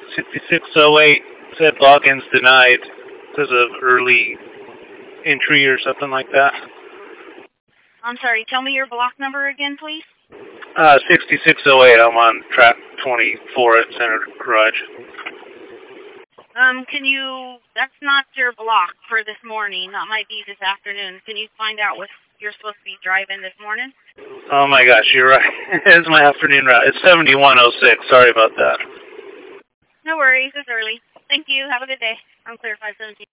6608 said logins denied because of early entry or something like that. I'm sorry, tell me your block number again, please. 6608, I'm on track 24 at Center Garage. That's not your block for this morning. That might be this afternoon. Can you find out what you're supposed to be driving this morning? Oh my gosh, you're right. It's my afternoon route. It's 7106. Sorry about that. No worries, it's early. Thank you. Have a good day. I'm Clear 517.